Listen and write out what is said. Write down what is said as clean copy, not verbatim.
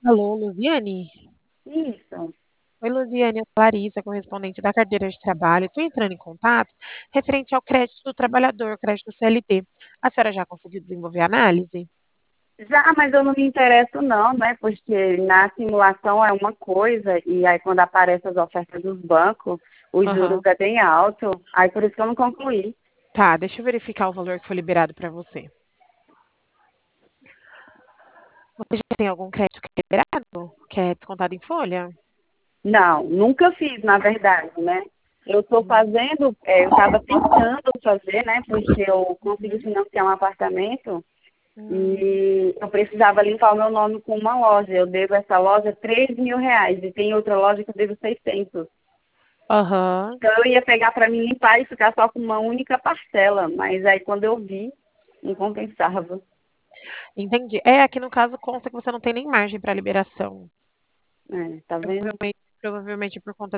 Alô, Luziane? Isso. Oi, Luziane, eu sou Larissa, correspondente da carteira de trabalho. Estou entrando em contato referente ao crédito do trabalhador, crédito CLT. A senhora já conseguiu desenvolver a análise? Já, mas eu não me interesso não, né? Porque na simulação é uma coisa e aí quando aparecem as ofertas dos bancos, os juros Aham. é bem alto. Aí por isso que eu não concluí. Tá, deixa eu verificar o valor que foi liberado para você. Você já tem algum crédito que é liberado? Que é descontado em folha? Não, nunca fiz, na verdade, né? Eu estou Hum. fazendo, eu estava tentando fazer, né? Porque eu consegui Uhum. financiar um apartamento Hum. e eu precisava limpar o meu nome com uma loja. Eu devo essa loja R$ 3.000 e tem outra loja que eu devo 600. Aham, Então eu ia pegar para mim limpar e ficar só com uma única parcela, mas aí quando eu vi, não compensava. entendi. É, aqui no caso consta que você não tem nem margem para liberação. Tá vendo? Provavelmente por conta